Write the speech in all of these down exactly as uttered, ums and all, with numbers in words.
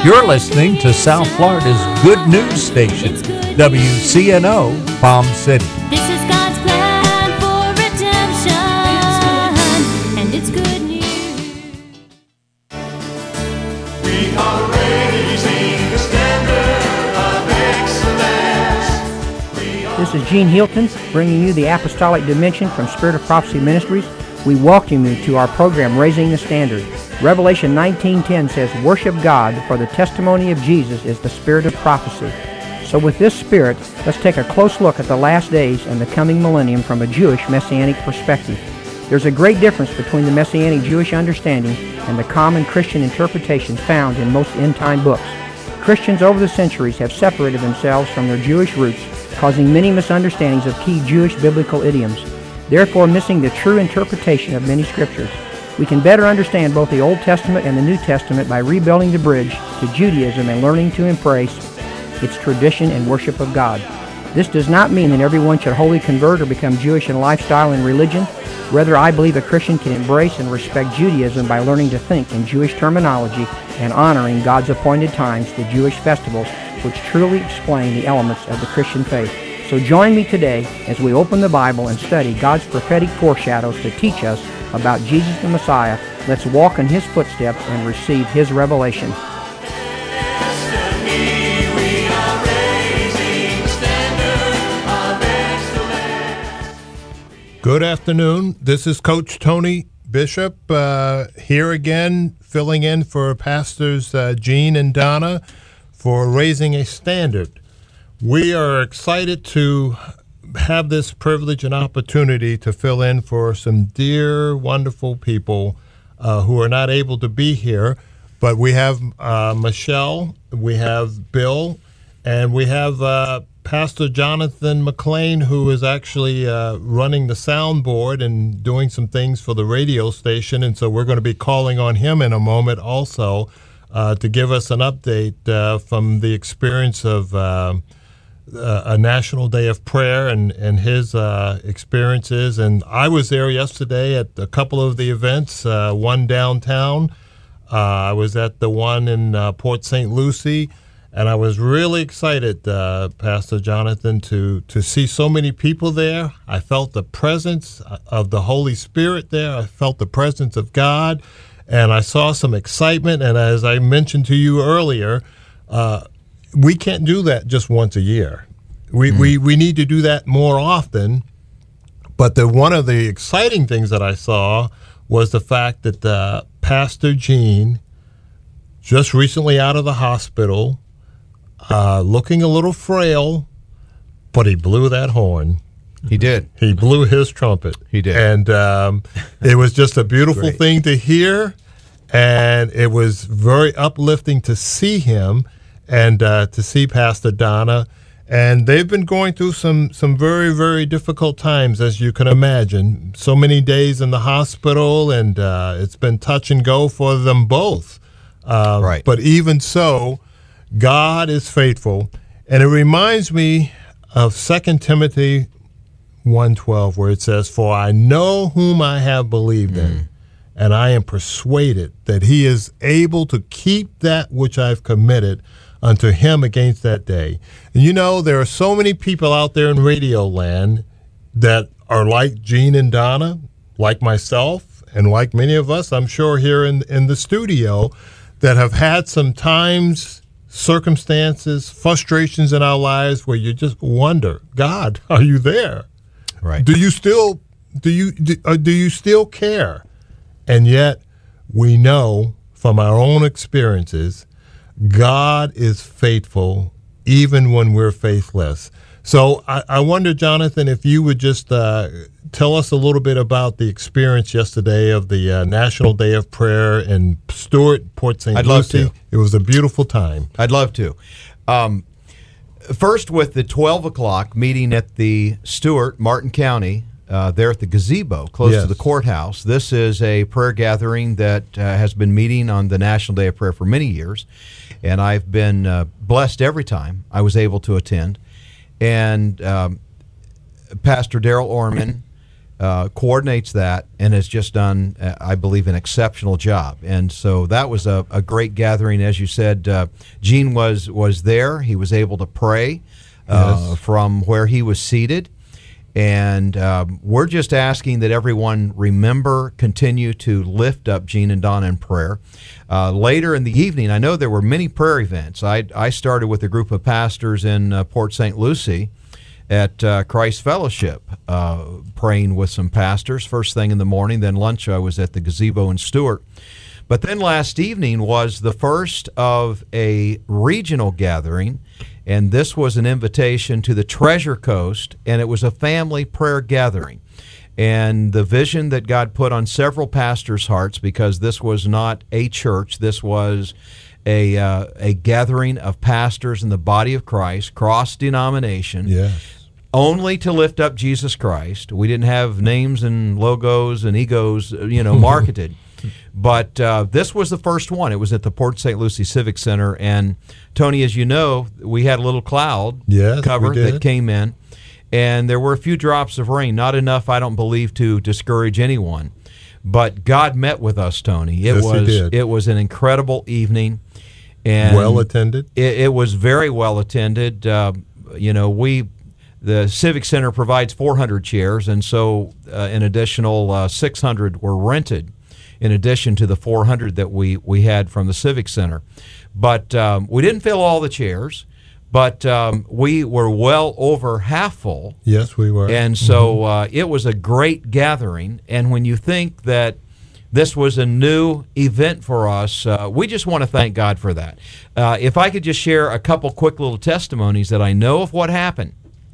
You're listening to South Florida's good news station, W C N O, Palm City. This is God's plan for redemption, and it's good news. We are raising the standard of excellence. We are This is Gene Hilton bringing you the Apostolic Dimension from Spirit of Prophecy Ministries. We welcome you to our program, Raising the Standard. Revelation nineteen ten says, "Worship God, for the testimony of Jesus is the spirit of prophecy." So with this spirit, let's take a close look at the last days and the coming millennium from a Jewish Messianic perspective. There's a great difference between the Messianic Jewish understanding and the common Christian interpretation found in most end-time books. Christians over the centuries have separated themselves from their Jewish roots, causing many misunderstandings of key Jewish biblical idioms, therefore missing the true interpretation of many scriptures. We can better understand both the Old Testament and the New Testament by rebuilding the bridge to Judaism and learning to embrace its tradition and worship of God. This does not mean that everyone should wholly convert or become Jewish in lifestyle and religion. Rather, I believe a Christian can embrace and respect Judaism by learning to think in Jewish terminology and honoring God's appointed times, the Jewish festivals, which truly explain the elements of the Christian faith. So join me today as we open the Bible and study God's prophetic foreshadows to teach us about Jesus the Messiah. Let's walk in His footsteps and receive His revelation. destiny. We are raising the standard of excellence. Good afternoon. This is Coach Tony Bishop uh, here again, filling in for Pastors uh, Gene and Donna for Raising a Standard. We are excited to have this privilege and opportunity to fill in for some dear, wonderful people uh, who are not able to be here. But we have uh, Michelle, we have Bill, and we have uh, Pastor Jonathan McLean, who is actually uh, running the soundboard and doing some things for the radio station. And so we're going to be calling on him in a moment also uh, to give us an update uh, from the experience of uh, Uh, a National Day of Prayer and, and his uh, experiences. And I was there yesterday at a couple of the events, uh, one downtown. Uh, I was at the one in uh, Port Saint Lucie, and I was really excited, uh, Pastor Jonathan, to, to see so many people there. I felt the presence of the Holy Spirit there. I felt the presence of God, and I saw some excitement. And as I mentioned to you earlier, uh, we can't do that just once a year. We, mm. we we need to do that more often. But the one of the exciting things that I saw was the fact that uh, Pastor Gene, just recently out of the hospital, uh, looking a little frail, but he blew that horn. He did. He blew his trumpet. He did. And um, it was just a beautiful Great. thing to hear, and it was very uplifting to see him. And uh, to see Pastor Donna. And they've been going through some, some very, very difficult times, as you can imagine. So many days in the hospital, and uh, it's been touch and go for them both. Uh, right. But even so, God is faithful. And it reminds me of Second Timothy one twelve, where it says, "For I know whom I have believed in, Mm. and I am persuaded that he is able to keep that which I've committed unto him against that day." And you know, there are so many people out there in radio land that are like Gene and Donna, like myself, and like many of us, I'm sure, here in, in the studio, that have had some times, circumstances, frustrations in our lives where you just wonder, God, are you there? Right. Do you still do you do, uh, do you still care? And yet we know from our own experiences, God is faithful even when we're faithless. So I, I wonder, Jonathan, if you would just uh, tell us a little bit about the experience yesterday of the uh, National Day of Prayer in Stuart, Port Saint I'd Lucie. love to. It was a beautiful time. I'd love to. Um, first, with the twelve o'clock meeting at the Stuart, Martin County, uh, there at the gazebo close Yes. to the courthouse. This is a prayer gathering that uh, has been meeting on the National Day of Prayer for many years, and I've been uh, blessed every time I was able to attend. And um, Pastor Daryl Orman uh, coordinates that and has just done, uh, I believe, an exceptional job. And so that was a, a great gathering. As you said, uh, Gene was, was there. He was able to pray uh, Yes. from where he was seated. And um, we're just asking that everyone remember, continue to lift up Gene and Donna in prayer. Uh, later in the evening, I know there were many prayer events. I, I started with a group of pastors in uh, Port Saint Lucie at uh, Christ Fellowship, uh, praying with some pastors first thing in the morning. Then lunch, I was at the Gazebo in Stewart. But then last evening was the first of a regional gathering, and this was an invitation to the Treasure Coast, and it was a family prayer gathering. And the vision that God put on several pastors' hearts, because this was not a church, this was a uh, a gathering of pastors in the body of Christ, cross-denomination, Yes. only to lift up Jesus Christ. We didn't have names and logos and egos, you know, marketed. But uh, this was the first one. It was at the Port Saint Lucie Civic Center. And, Tony, as you know, we had a little cloud Yes, cover we did. that came in. And there were a few drops of rain. Not enough, I don't believe, to discourage anyone. But God met with us, Tony. It Yes, He was did. It was an incredible evening. And Well attended. It, it was very well attended. Uh, you know, we... The Civic Center provides four hundred chairs, and so uh, an additional uh, six hundred were rented in addition to the four hundred that we, we had from the Civic Center. But um, we didn't fill all the chairs, but um, we were well over half full. Yes, we were. And so uh, it was a great gathering. And when you think that this was a new event for us, uh, we just want to thank God for that. Uh, if I could just share a couple quick little testimonies that I know of what happened.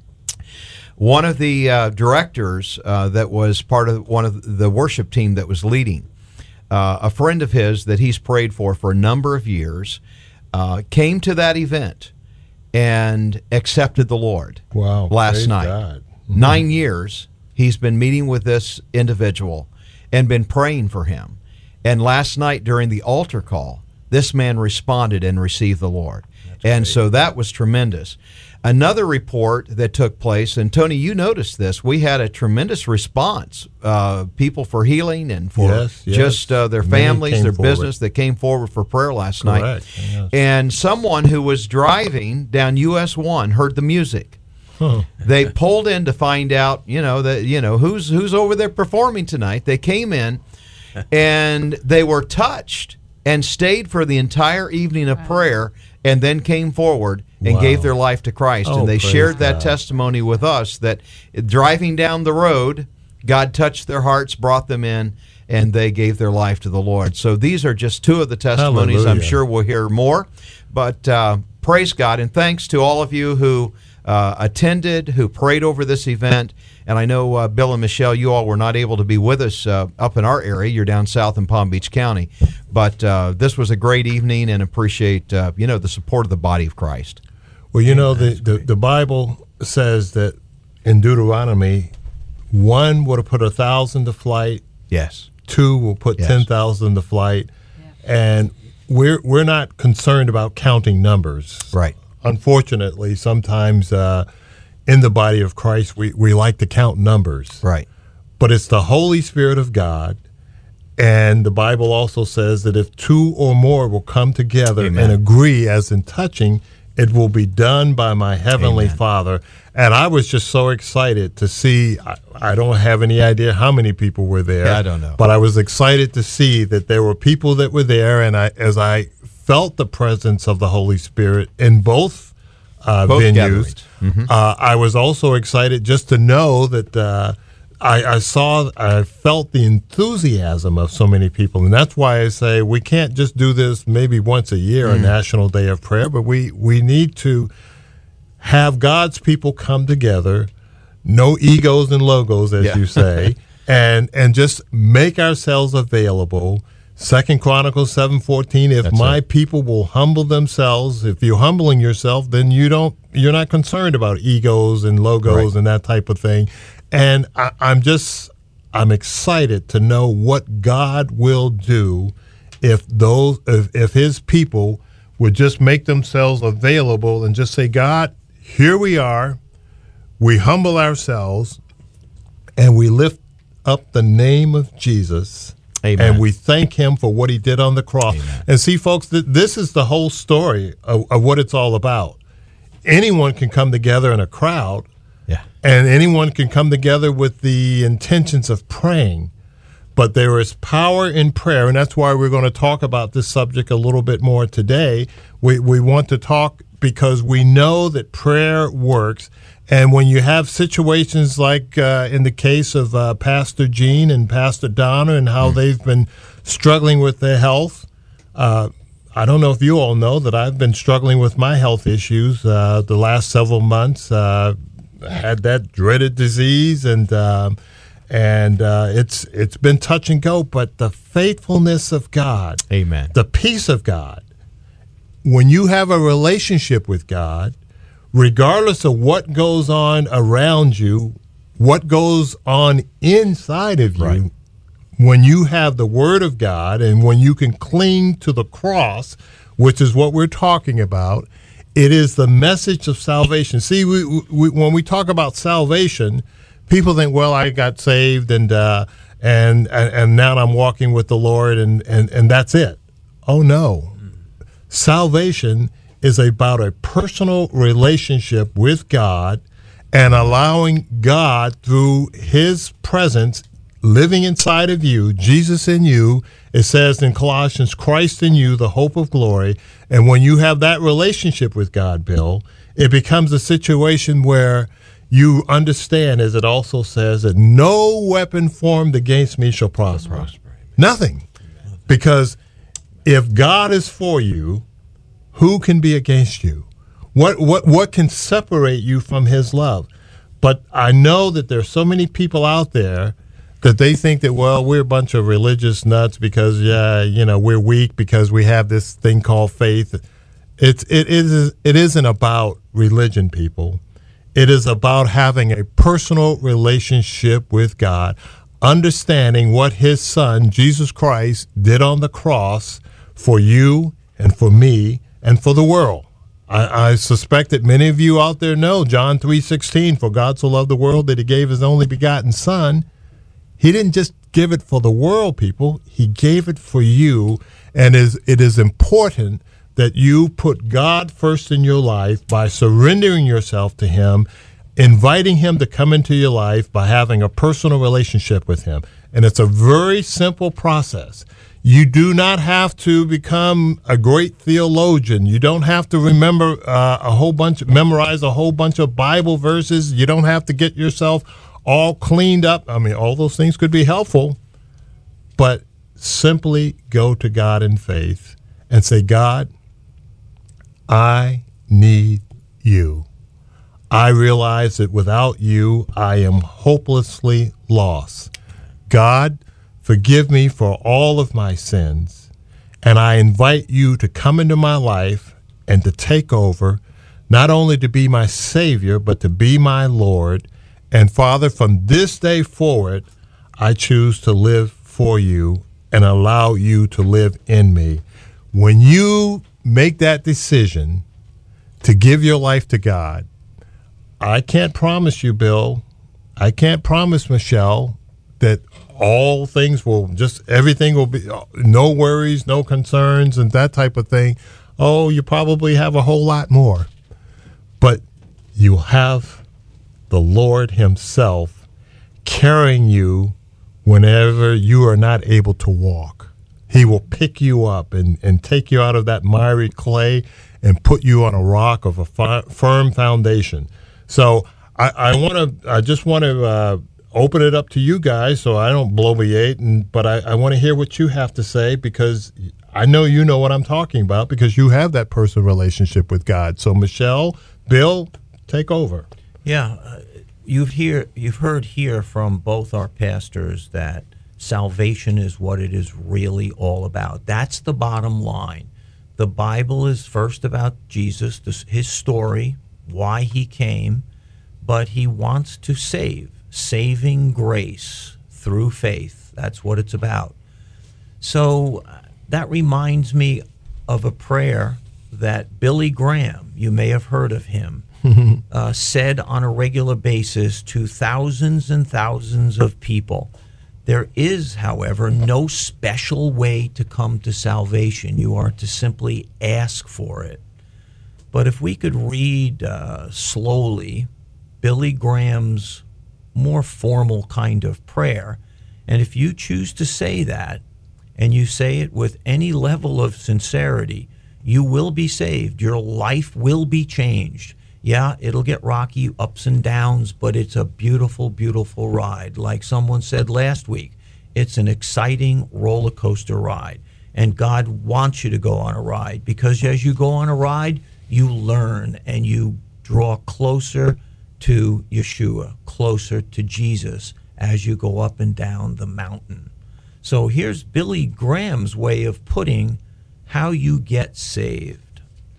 One of the uh, directors uh, that was part of one of the worship team that was leading, uh, a friend of his that he's prayed for for a number of years, uh, came to that event and accepted the Lord. Wow, last praise night. God. Nine years he's been meeting with this individual and been praying for him. And last night during the altar call, this man responded and received the Lord. And so that was tremendous. Another report that took place, and Tony, you noticed this, we had a tremendous response. Uh, people for healing and for Yes, yes. just uh, their Many families, came their forward. business that came forward for prayer last night. Correct, yes. And someone who was driving down U S one heard the music. Huh. They pulled in to find out, you know, that you know who's who's over there performing tonight. They came in, and they were touched and stayed for the entire evening of prayer, and then came forward and Wow. gave their life to Christ. Oh, and they praise shared that God. testimony with us that driving down the road, God touched their hearts, brought them in, and they gave their life to the Lord. So these are just two of the testimonies. I'm Hallelujah. sure we'll hear more. But uh, praise God, and thanks to all of you who uh, attended, who prayed over this event. And I know, uh, Bill and Michelle, you all were not able to be with us uh, up in our area. You're down south in Palm Beach County. But uh, this was a great evening, and appreciate, uh, you know, the support of the body of Christ. Well, you know, the, the, the Bible says that in Deuteronomy, one would have put a thousand to flight, Yes. two will put Yes. ten thousand to flight, and we're we're not concerned about counting numbers. Right. Unfortunately, sometimes uh, in the body of Christ, we, we like to count numbers. Right. But it's the Holy Spirit of God, and the Bible also says that if two or more will come together Amen. and agree as in touching, it will be done by my heavenly Amen. Father. And I was just so excited to see, I, I don't have any idea how many people were there. Yeah, I don't know. But I was excited to see that there were people that were there, and I, as I felt the presence of the Holy Spirit in both, uh, Both venues, gatherings. Mm-hmm. uh, I was also excited just to know that uh, I, I saw, I felt the enthusiasm of so many people, and that's why I say we can't just do this maybe once a year, Mm. a National Day of Prayer, but we we need to have God's people come together, no egos and logos, as Yeah. you say, and and just make ourselves available. Second Chronicles seven fourteen. If That's my it. people will humble themselves, if you're humbling yourself, then you don't you're not concerned about egos and logos Right. and that type of thing. And I, I'm just I'm excited to know what God will do if those if, if His people would just make themselves available and just say, God, here we are. We humble ourselves and we lift up the name of Jesus. Amen. And we thank him for what he did on the cross. Amen. And see, folks, th- this is the whole story of, of what it's all about. Anyone can come together in a crowd, Yeah. and anyone can come together with the intentions of praying. But there is power in prayer, and that's why we're going to talk about this subject a little bit more today. We, we want to talk because we know that prayer works. And when you have situations like uh, in the case of uh, Pastor Gene and Pastor Donna and how mm. they've been struggling with their health, uh, I don't know if you all know that I've been struggling with my health issues uh, the last several months. Uh, had that dreaded disease, and um, and uh, it's it's been touch and go. But the faithfulness of God, Amen. The peace of God, when you have a relationship with God, regardless of what goes on around you, what goes on inside of you, right. when you have the Word of God and when you can cling to the cross, which is what we're talking about, it is the message of salvation. See, we, we, when we talk about salvation, people think, well, I got saved and uh, and, and and now I'm walking with the Lord and, and, and that's it. Oh, no. Salvation is about a personal relationship with God and allowing God, through his presence, living inside of you, Jesus in you. It says in Colossians, Christ in you, the hope of glory. And when you have that relationship with God, Bill, it becomes a situation where you understand, as it also says, that no weapon formed against me shall prosper. prosper. Nothing. Because if God is for you, who can be against you? What what what can separate you from his love? But I know that there's so many people out there that they think that, well, we're a bunch of religious nuts because, yeah, you know, we're weak because we have this thing called faith. It's it is it isn't about religion, people. It is about having a personal relationship with God, understanding what his son, Jesus Christ, did on the cross for you and for me and for the world. I, I suspect that many of you out there know John three sixteen, for God so loved the world that he gave his only begotten son. He didn't just give it for the world, people. He gave it for you, and is it is important that you put God first in your life by surrendering yourself to him, inviting him to come into your life by having a personal relationship with him. And it's a very simple process. You do not have to become a great theologian. You don't have to remember uh, a whole bunch, memorize a whole bunch of Bible verses. You don't have to get yourself all cleaned up. I mean, all those things could be helpful, but simply go to God in faith and say, God, I need you. I realize that without you, I am hopelessly lost. God, forgive me for all of my sins, and I invite you to come into my life and to take over, not only to be my Savior, but to be my Lord. And Father, from this day forward, I choose to live for you and allow you to live in me. When you make that decision to give your life to God, I can't promise you, Bill, I can't promise Michelle that all things will just, everything will be, no worries, no concerns, and that type of thing. Oh, you probably have a whole lot more. But you'll have the Lord himself carrying you whenever you are not able to walk. He will pick you up and, and take you out of that miry clay and put you on a rock of a fi- firm foundation. So I, I want to, I just want to uh, open it up to you guys so I don't bloviate, and but I, I want to hear what you have to say, because I know you know what I'm talking about because you have that personal relationship with God. So Michelle, Bill, take over. Yeah, uh, you've hear you've heard here from both our pastors that salvation is what it is really all about. That's the bottom line. The Bible is first about Jesus, this, his story, why he came, but he wants to save, saving grace through faith. That's what it's about. So uh, that reminds me of a prayer that Billy Graham, you may have heard of him, uh, said on a regular basis to thousands and thousands of people. There is, however, no special way to come to salvation. You are to simply ask for it. But if we could read uh, slowly Billy Graham's more formal kind of prayer, and if you choose to say that, and you say it with any level of sincerity, you will be saved. Your life will be changed. Yeah, it'll get rocky, ups and downs, but it's a beautiful, beautiful ride. Like someone said last week, it's an exciting roller coaster ride. And God wants you to go on a ride, because as you go on a ride, you learn and you draw closer to Yeshua, closer to Jesus as you go up and down the mountain. So here's Billy Graham's way of putting how you get saved.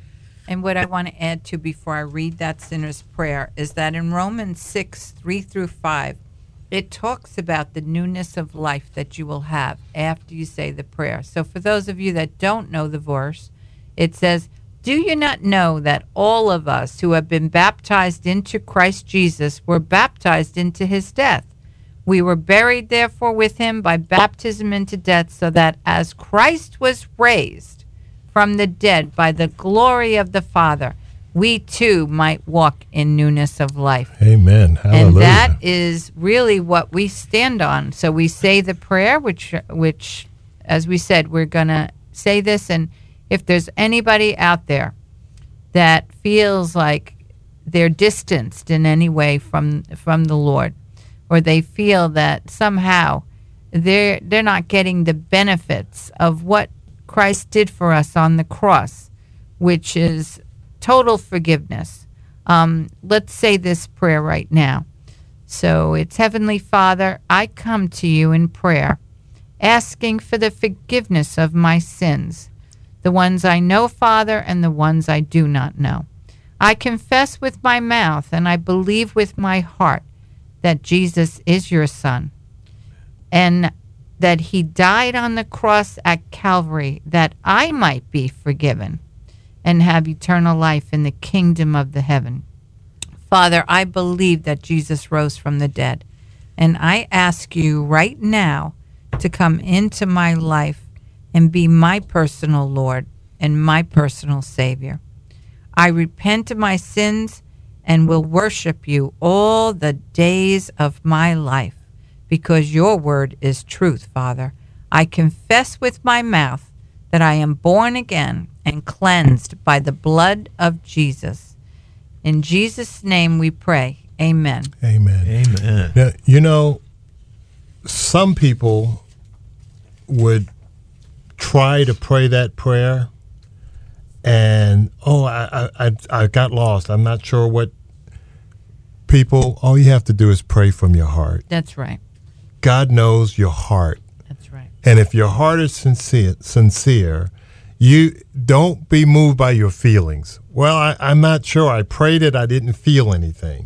And what I want to add to before I read that sinner's prayer is that in Romans six, three through five, it talks about the newness of life that you will have after you say the prayer. So for those of you that don't know the verse, it says, "Do you not know that all of us who have been baptized into Christ Jesus were baptized into his death? We were buried, therefore, with him by baptism into death, so that as Christ was raised from the dead by the glory of the Father, we too might walk in newness of life." Amen. Hallelujah. And that is really what we stand on. So we say the prayer, which, which, as we said, we're going to say this. And if there's anybody out there that feels like they're distanced in any way from from the Lord, or they feel that somehow they're they're not getting the benefits of what Christ did for us on the cross, which is total forgiveness. Um, let's say this prayer right now. So it's, Heavenly Father, I come to you in prayer, asking for the forgiveness of my sins, the ones I know, Father, and the ones I do not know. I confess with my mouth and I believe with my heart that Jesus is your Son, and that he died on the cross at Calvary that I might be forgiven and have eternal life in the kingdom of the heaven. Father, I believe that Jesus rose from the dead, and I ask you right now to come into my life and be my personal Lord and my personal Savior. I repent of my sins and will worship you all the days of my life, because your word is truth, Father. I confess with my mouth that I am born again and cleansed by the blood of Jesus. In Jesus' name we pray. Amen. Amen. Amen. Now, you know, some people would try to pray that prayer and, oh, I, I, I got lost. I'm not sure what. People, all you have to do is pray from your heart. That's right. God knows your heart. That's right. And if your heart is sincere, sincere, you don't be moved by your feelings. Well, I, I'm not sure. I prayed it. I didn't feel anything.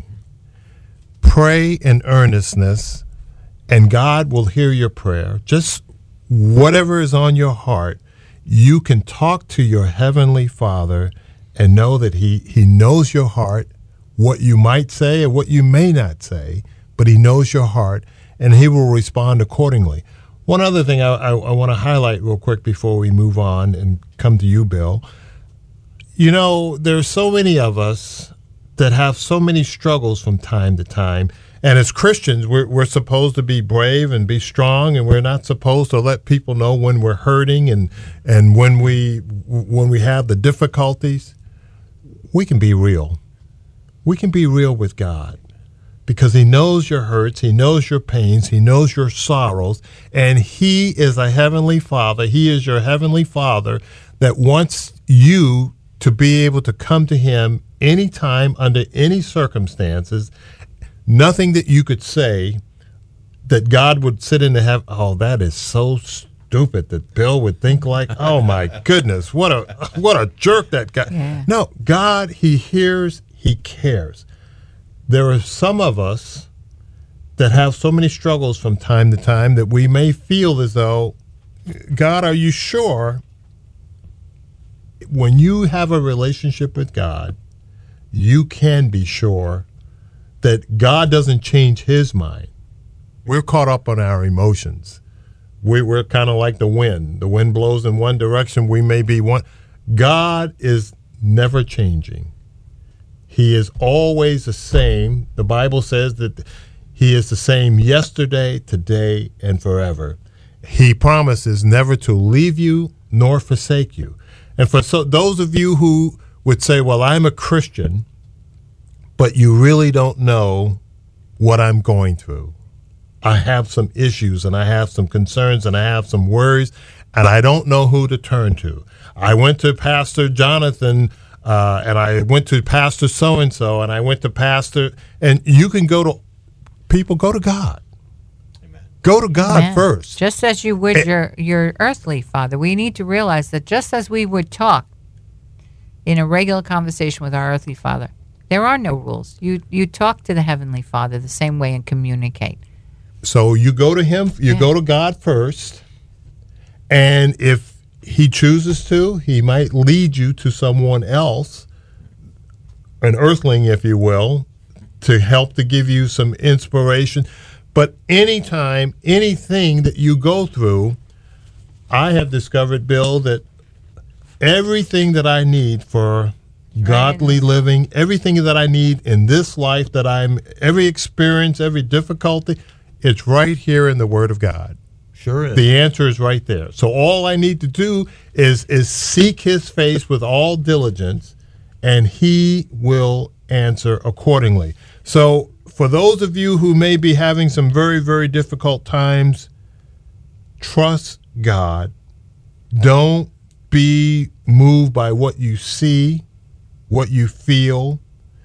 Pray in earnestness, and God will hear your prayer. Just whatever is on your heart, you can talk to your Heavenly Father and know that He, he knows your heart, what you might say and what you may not say, but he knows your heart, and he will respond accordingly. One other thing I, I, I want to highlight real quick before we move on and come to you, Bill. You know, there's so many of us that have so many struggles from time to time, and as Christians, we're, we're supposed to be brave and be strong, and we're not supposed to let people know when we're hurting and, and when we when we have the difficulties. We can be real. We can be real with God, because he knows your hurts, he knows your pains, he knows your sorrows, and he is a heavenly Father. He is your heavenly Father that wants you to be able to come to him anytime, under any circumstances. Nothing that you could say that God would sit in the heaven, oh, that is so stupid that Bill would think like, oh my goodness, what a what a jerk that guy. Yeah. No, God, he hears, he cares. There are some of us that have so many struggles from time to time that we may feel as though, God, are you sure? When you have a relationship with God, you can be sure that God doesn't change his mind. we're caught up on our emotions. We, we're kind of like the wind. The wind blows in one direction. We may be one. God is never changing. He is always the same. The Bible says that he is the same yesterday, today, and forever. He promises never to leave you nor forsake you. And for so, those of you who would say, well, I'm a Christian, but you really don't know what I'm going through. I have some issues and I have some concerns and I have some worries and I don't know who to turn to. I went to Pastor Jonathan uh, and I went to Pastor so-and-so and I went to Pastor, and you can go to, people go to God. Amen. Go to God Amen. first. Just as you would And- your, your earthly father. We need to realize that just as we would talk in a regular conversation with our earthly father, there are no rules. You you talk to the heavenly Father the same way and communicate. So you go to him, you Yeah. go to God first, and if he chooses to, he might lead you to someone else, an earthling, if you will, to help to give you some inspiration. But anytime, anything that you go through, I have discovered, Bill, that everything that I need for godly living, everything that I need in this life, that I'm, every experience, every difficulty, it's right here in the Word of God. Sure is. The answer is right there. So all I need to do is is seek his face with all diligence, and he will answer accordingly. So for those of you who may be having some very, very difficult times, trust God. Don't be moved by what you see, what you feel.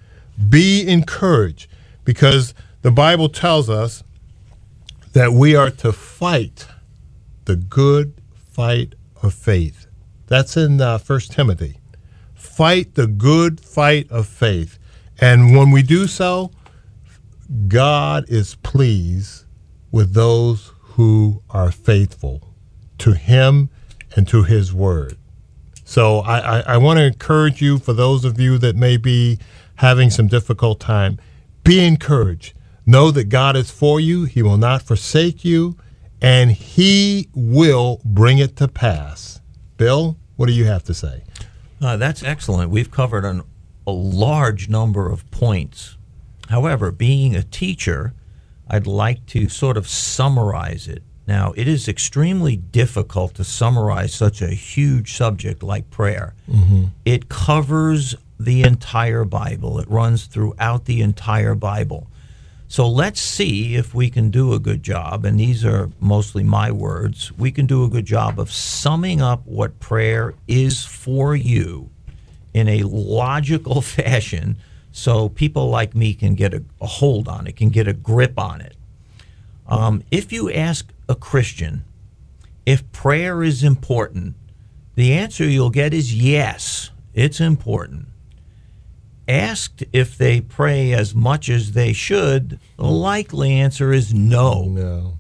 Be encouraged, because the Bible tells us that we are to fight the good fight of faith. That's in uh, First Timothy. Fight the good fight of faith. And when we do so, God is pleased with those who are faithful to him and to his word. So I, I, I want to encourage you, for those of you that may be having some difficult time, be encouraged. Know that God is for you. He will not forsake you, and he will bring it to pass. Bill, what do you have to say? Uh, that's excellent. We've covered an, a large number of points. However, being a teacher, I'd like to sort of summarize it. Now, it is extremely difficult to summarize such a huge subject like prayer. Mm-hmm. It covers the entire Bible. It runs throughout the entire Bible. So let's see if we can do a good job, and these are mostly my words, we can do a good job of summing up what prayer is for you in a logical fashion, so people like me can get a, a hold on it, can get a grip on it. Um, if you ask a Christian if prayer is important, the answer you'll get is yes, it's important. Asked if they pray as much as they should, the likely answer is no. No.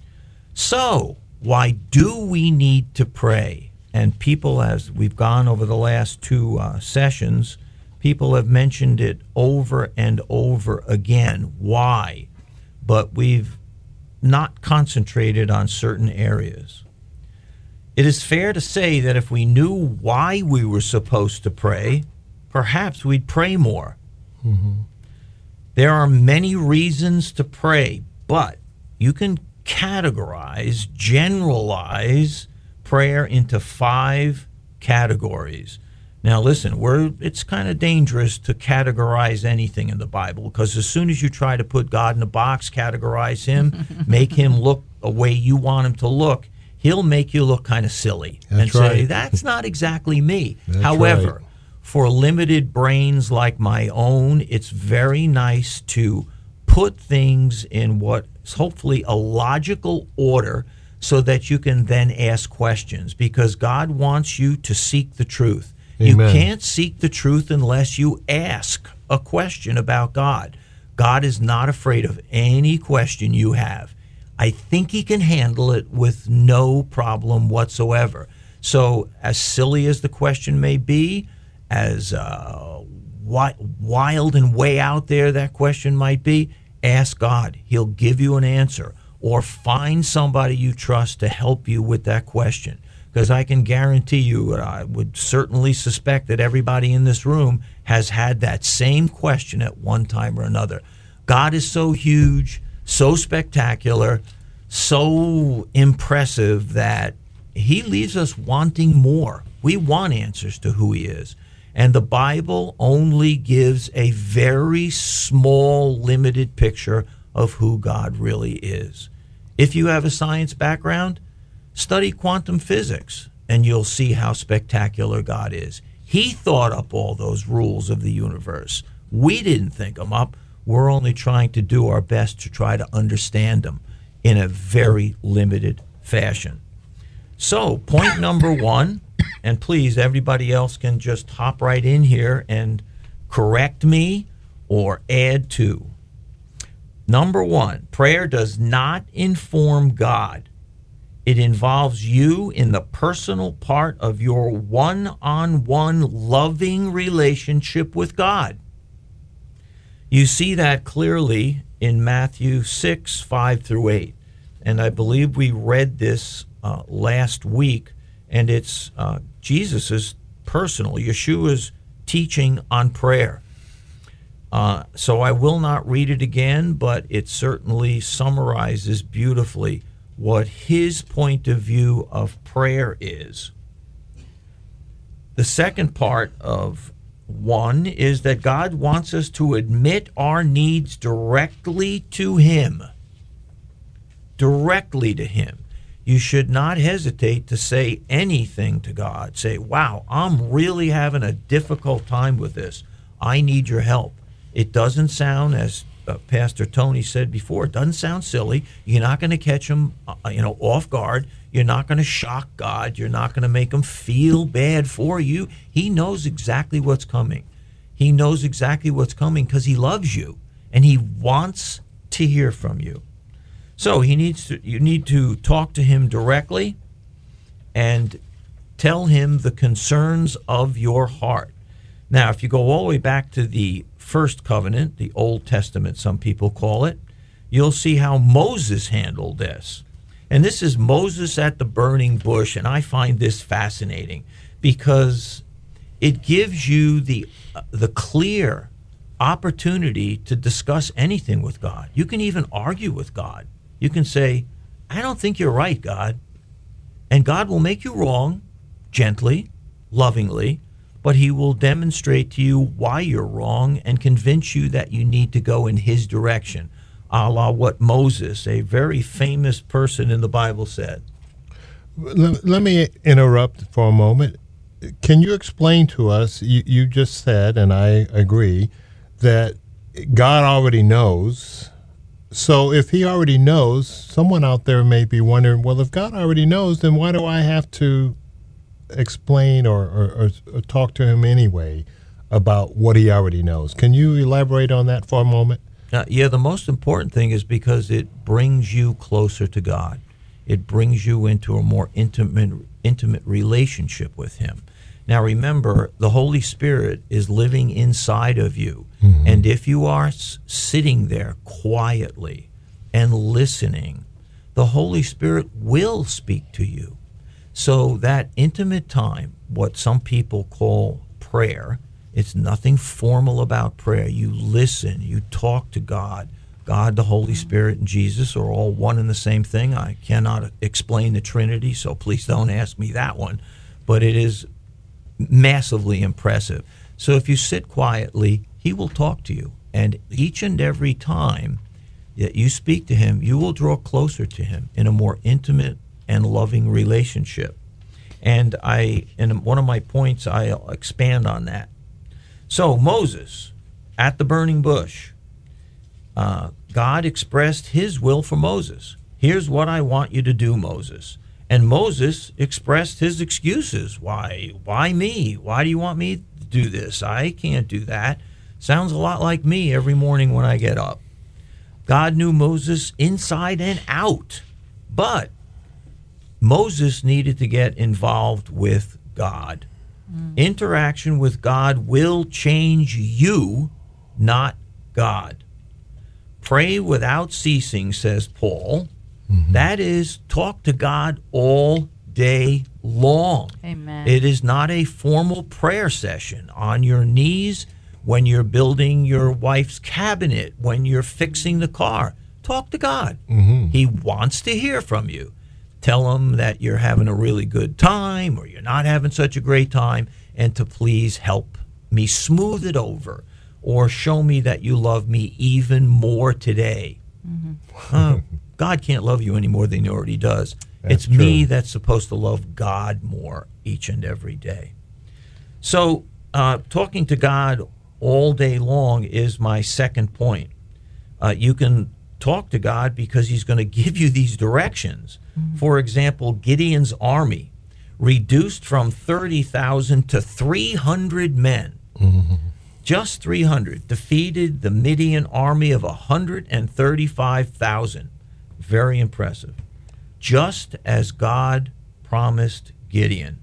So, why do we need to pray? And people, as we've gone over the last two uh, sessions, people have mentioned it over and over again. Why? But we've not concentrated on certain areas. It is fair to say that if we knew why we were supposed to pray, perhaps we'd pray more. Mm-hmm. There are many reasons to pray, but you can categorize, generalize prayer into five categories. Now listen, we're, it's kind of dangerous to categorize anything in the Bible, because as soon as you try to put God in a box, categorize him, make him look a way you want him to look, he'll make you look kind of silly. That's and say, right. that's not exactly me. That's However, right. for limited brains like my own, it's very nice to put things in what's hopefully a logical order, so that you can then ask questions, because God wants you to seek the truth. Amen. You can't seek the truth unless you ask a question about God. God is not afraid of any question you have. I think he can handle it with no problem whatsoever. So as silly as the question may be, as uh, wi- wild and way out there that question might be, ask God. He'll give you an answer. or find somebody you trust to help you with that question. Because I can guarantee you, I would certainly suspect that everybody in this room has had that same question at one time or another. God is so huge, so spectacular, so impressive that he leaves us wanting more. We want answers to who he is. And the Bible only gives a very small, limited picture of who God really is. If you have a science background, study quantum physics, and you'll see how spectacular God is. He thought up all those rules of the universe. We didn't think them up. We're only trying to do our best to try to understand them in a very limited fashion. So, point number one, and please, everybody else can just hop right in here and correct me or add to. Number one, prayer does not inform God. It involves you in the personal part of your one-on-one loving relationship with God. You see that clearly in Matthew six, five through eight. And I believe we read this uh, last week, and it's uh, Jesus's personal, Yeshua's teaching on prayer. Uh, so I will not read it again, but it certainly summarizes beautifully what his point of view of prayer is. The second part of one is that God wants us to admit our needs directly to him. Directly to him. You should not hesitate to say anything to God. Say, wow, I'm really having a difficult time with this. I need your help. It doesn't sound, as uh, Pastor Tony said before, it doesn't sound silly. You're not going to catch him uh, you know, off guard. You're not going to shock God. You're not going to make him feel bad for you. He knows exactly what's coming. He knows exactly what's coming because he loves you, and he wants to hear from you. So he needs to. You need to talk to him directly and tell him the concerns of your heart. Now, if you go all the way back to the first covenant, the Old Testament, some people call it, you'll see how Moses handled this. And this is Moses at the burning bush, and I find this fascinating because it gives you the uh, the clear opportunity to discuss anything with God. You can even argue with God. You can say, I don't think you're right, God. And God will make you wrong, gently, lovingly, but he will demonstrate to you why you're wrong and convince you that you need to go in his direction, a la what Moses, a very famous person in the Bible, said. Let, let me interrupt for a moment. Can you explain to us, you, you just said, and I agree, that God already knows. So if he already knows, someone out there may be wondering, well, if God already knows, then why do I have to explain or, or, or, or talk to him anyway about what he already knows? Can you elaborate on that for a moment? Uh, yeah, the most important thing is because it brings you closer to God. It brings you into a more intimate, intimate relationship with him. Now remember, the Holy Spirit is living inside of you. Mm-hmm. And if you are s- sitting there quietly and listening, the Holy Spirit will speak to you. So that intimate time, what some people call prayer, it's nothing formal about prayer. You listen, you talk to God. God, the Holy Spirit, and Jesus are all one and the same thing. I cannot explain the Trinity, so please don't ask me that one. But it is massively impressive. So if you sit quietly, he will talk to you. And each and every time that you speak to him, you will draw closer to him in a more intimate and loving relationship. And I, in one of my points, I'll expand on that. So Moses, at the burning bush, uh, God expressed his will for Moses. Here's what I want you to do, Moses. And Moses expressed his excuses. Why, why me? Why do you want me to do this? I can't do that. Sounds a lot like me every morning when I get up. God knew Moses inside and out, but Moses needed to get involved with God. Mm. Interaction with God will change you, not God. Pray without ceasing, says Paul, That is, talk to God all day long. Amen. It is not a formal prayer session on your knees when you're building your wife's cabinet, when you're fixing the car. Talk to God. He wants to hear from you. Tell him that you're having a really good time or you're not having such a great time, and to please help me smooth it over or show me that you love me even more today. Uh, God can't love you any more than he already does. That's it's me true. that's supposed to love God more each and every day. So uh, talking to God all day long is my second point. Uh, you can talk to God because he's going to give you these directions. For example, Gideon's army reduced from thirty thousand to three hundred men. Just three hundred defeated the Midian army of one hundred thirty-five thousand. Very impressive. Just as God promised Gideon.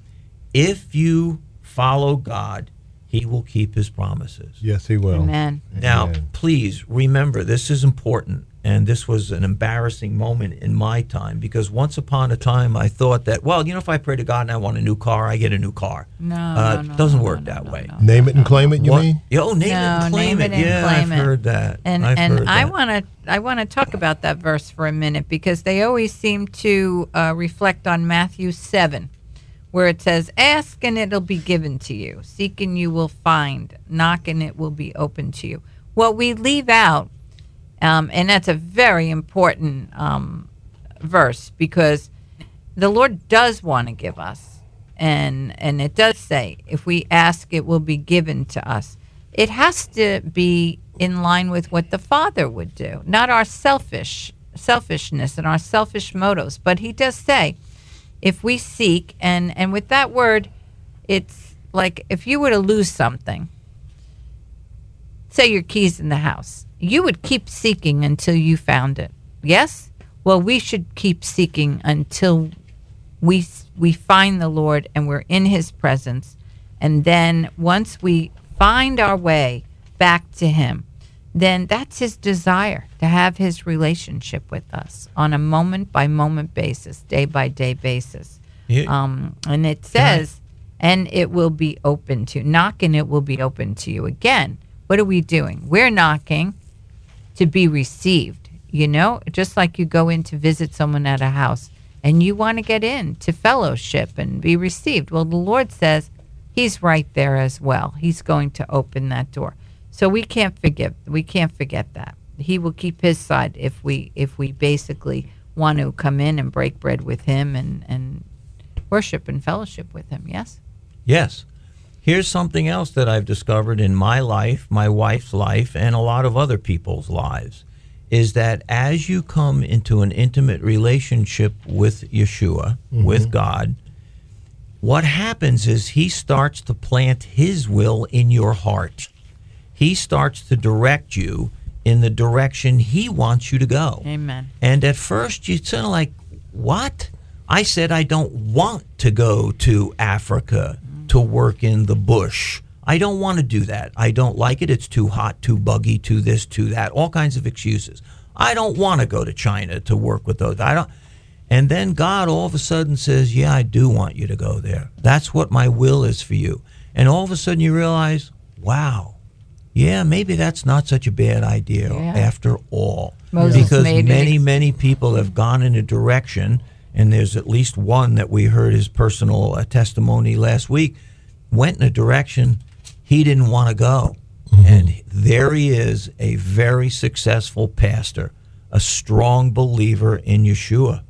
If you follow God, he will keep his promises. Yes, he will. Amen. Now, Amen. please remember, this is important, and this was an embarrassing moment in my time, because once upon a time I thought that, well, you know, if I pray to God and I want a new car, I get a new car. No, uh, no, no, it doesn't no, work no, that no, way. no. Name it and claim it, you What? mean? Yo, name it No, and claim name it. it and Yeah, claim I've it. heard that. And I've and heard I that. want to I want to talk about that verse for a minute, because they always seem to uh, reflect on Matthew seven, where it says, "Ask and it'll be given to you; seek and you will find; knock and it will be open to you." What we leave out, um, and that's a very important um, verse, because the Lord does want to give us, and and it does say, if we ask, it will be given to us. It has to be in line with what the Father would do, not our selfish selfishness and our selfish motives. But he does say, if we seek, and and with that word, it's like if you were to lose something, say your keys in the house, you would keep seeking until you found it. Yes? Well, we should keep seeking until we we find the Lord and we're in his presence. And then once we find our way back to him, then that's his desire, to have his relationship with us on a moment by moment basis, day by day basis. Yeah. Um, and it says, and it will be open to, knock and it will be open to you. Again, what are we doing? We're knocking to be received, you know, just like you go in to visit someone at a house and you want to get in to fellowship and be received. Well, the Lord says he's right there as well. He's going to open that door. So we can't forgive. We can't forget that. He will keep his side if we if we basically want to come in and break bread with him and, and worship and fellowship with him. Yes? Yes. Here's something else that I've discovered in my life, my wife's life, and a lot of other people's lives, is that as you come into an intimate relationship with Yeshua, Mm-hmm. with God, what happens is he starts to plant his will in your heart. He starts to direct you in the direction he wants you to go. Amen. And at first, you're sort of like, what? I said I don't want to go to Africa to work in the bush. I don't want to do that. I don't like it. It's too hot, too buggy, too this, too that. All kinds of excuses. I don't want to go to China to work with those. I don't. And then God all of a sudden says, yeah, I do want you to go there. That's what my will is for you. And all of a sudden you realize, wow, yeah, maybe that's not such a bad idea Yeah. after all. Moses because made it many, ex- many people have gone in a direction, and there's at least one that we heard his personal uh, testimony last week, went in a direction he didn't want to go. And there he is, a very successful pastor, a strong believer in Yeshua.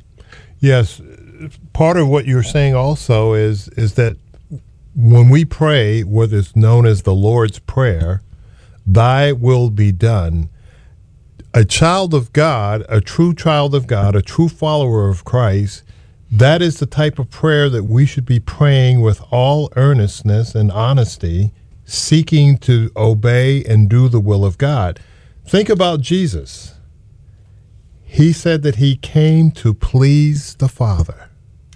Yes, part of what you're saying also is is that when we pray what is known as the Lord's Prayer, thy will be done, a child of God, a true child of God, a true follower of Christ, that is the type of prayer that we should be praying with all earnestness and honesty, seeking to obey and do the will of God. Think about Jesus. He said that he came to please the Father.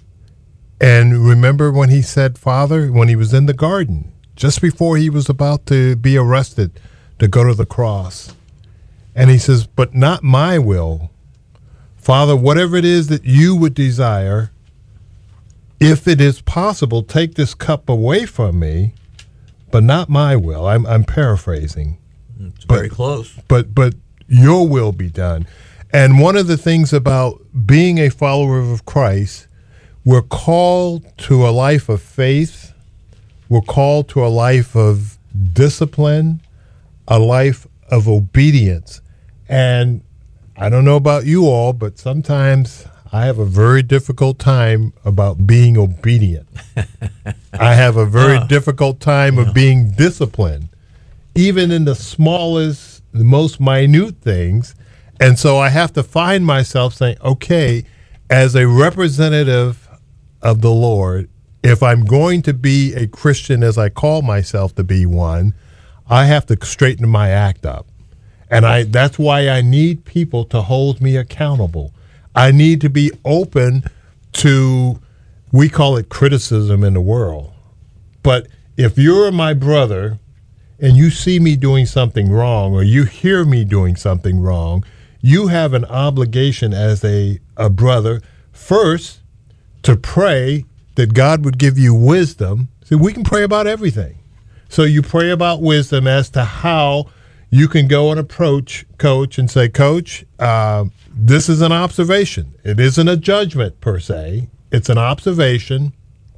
And remember when he said, Father, when he was in the garden, just before he was about to be arrested to go to the cross. And he says, but not my will, Father, whatever it is that you would desire, if it is possible, take this cup away from me, but not my will. I'm, I'm paraphrasing. It's very close. But but your will be done. And one of the things about being a follower of Christ, we're called to a life of faith. We're called to a life of discipline, a life of obedience. And I don't know about you all, but sometimes I have a very difficult time about being obedient. I have a very uh, difficult time yeah. of being disciplined, even in the smallest, the most minute things. And so I have to find myself saying, okay, as a representative of the Lord, if I'm going to be a Christian as I call myself to be one, I have to straighten my act up. And I that's why I need people to hold me accountable. I need to be open to, we call it criticism in the world. But if you're my brother and you see me doing something wrong, or you hear me doing something wrong, you have an obligation as a, a brother, first, to pray that God would give you wisdom. See, we can pray about everything. So you pray about wisdom as to how you can go and approach Coach and say, Coach, uh, this is an observation. It isn't a judgment per se. It's an observation.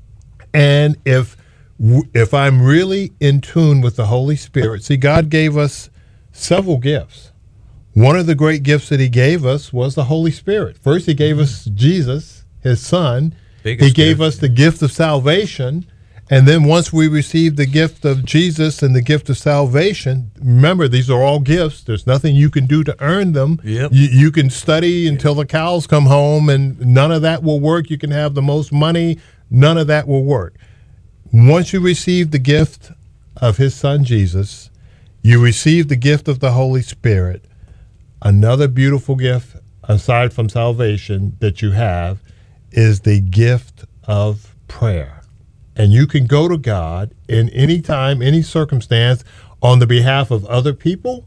And if if I'm really in tune with the Holy Spirit, see, God gave us several gifts. One of the great gifts that he gave us was the Holy Spirit. First, he gave us Jesus, his son. Biggest he gave gift. us the gift of salvation. And then once we receive the gift of Jesus and the gift of salvation, remember, these are all gifts. There's nothing you can do to earn them. Yep. You, you can study until the cows come home, and none of that will work. You can have the most money. None of that will work. Once you receive the gift of his son, Jesus, you receive the gift of the Holy Spirit. Another beautiful gift, aside from salvation, that you have is the gift of prayer. And you can go to God in any time, any circumstance, on the behalf of other people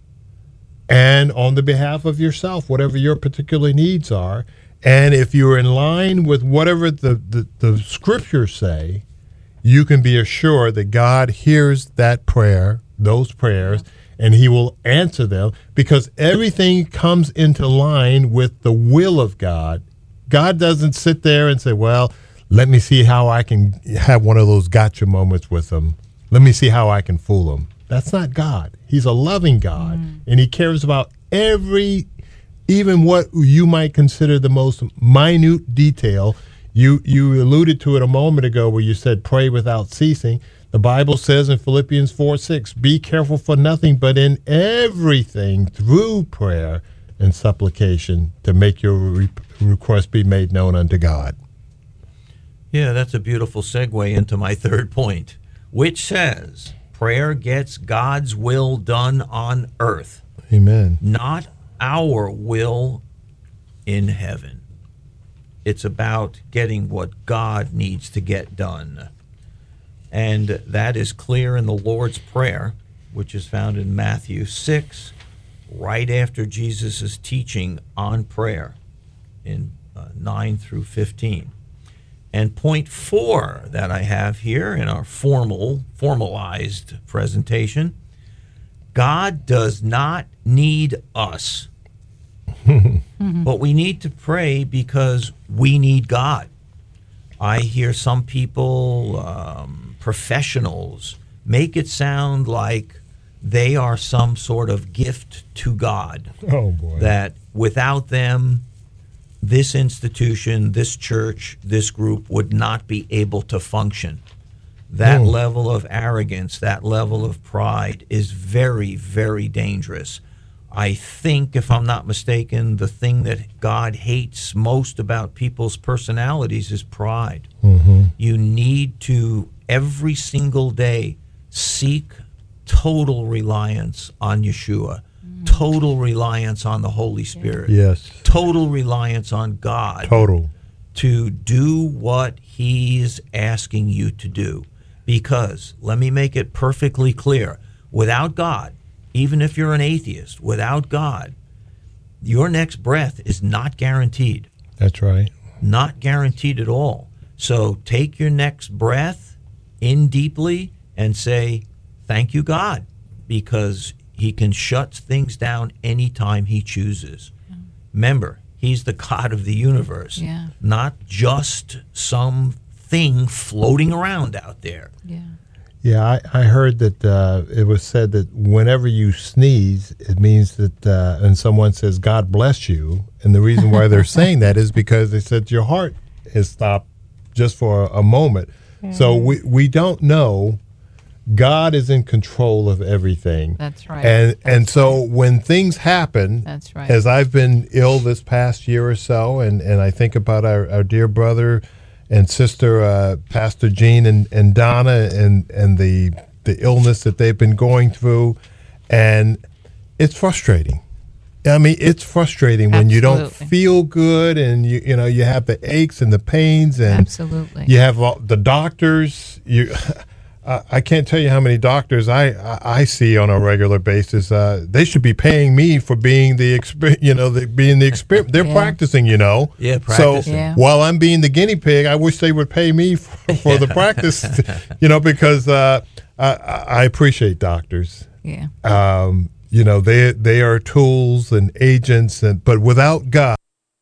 and on the behalf of yourself, whatever your particular needs are. And if you're in line with whatever the, the, the scriptures say, you can be assured that God hears that prayer, those prayers, and he will answer them, because everything comes into line with the will of God. God doesn't sit there and say, well, let me see how I can have one of those gotcha moments with them. Let me see how I can fool them. That's not God. He's a loving God, mm. and he cares about every, even what you might consider the most minute detail. You you alluded to it a moment ago where you said pray without ceasing. The Bible says in Philippians four six, be careful for nothing, but in everything through prayer and supplication to make your re- request be made known unto God. Yeah, that's a beautiful segue into my third point, which says prayer gets God's will done on earth. Amen. Not our will in heaven. It's about getting what God needs to get done. And that is clear in the Lord's Prayer, which is found in Matthew six, right after Jesus' teaching on prayer in uh, nine through fifteen. And point four that I have here in our formal, formalized presentation, God does not need us. But we need to pray because we need God. I hear some people, um, professionals, make it sound like they are some sort of gift to God. Oh, boy. That without them, this institution, this church, this group would not be able to function. That Mm. level of arrogance, that level of pride is very, very dangerous. I think, if I'm not mistaken, the thing that God hates most about people's personalities is pride. Mm-hmm. You need to, every single day, seek total reliance on Yeshua, total reliance on the Holy Spirit, Yes. total reliance on God Total. to do what he's asking you to do. Because, let me make it perfectly clear, without God, even if you're an atheist, without God, your next breath is not guaranteed. That's right. Not guaranteed at all. So take your next breath in deeply and say, thank you, God, because he can shut things down anytime he chooses. Yeah. Remember, he's the God of the universe, yeah. not just some thing floating around out there. Yeah. Yeah, I, I heard that uh, it was said that whenever you sneeze, it means that, uh, and someone says, God bless you. And the reason why they're saying that is because they said your heart has stopped just for a, a moment. Mm. So we, we don't know. God is in control of everything. That's right. And That's and so right. when things happen, That's right. as I've been ill this past year or so, and, and I think about our, our dear brother and sister, uh, Pastor Gene and, and Donna, and, and the the illness that they've been going through, and it's frustrating. I mean, it's frustrating when you don't Absolutely. feel good, and you you know you have the aches and the pains, and Absolutely. you have all, the doctors. You, uh, I can't tell you how many doctors I, I, I see on a regular basis. Uh, they should be paying me for being the exper- you know, the, being the exper- They're Yeah. practicing, you know. Yeah, So practicing. Yeah. while I'm being the guinea pig, I wish they would pay me for, for the practice, you know, because uh, I, I appreciate doctors. Yeah. Um, you know, they they are tools and agents, and but without God.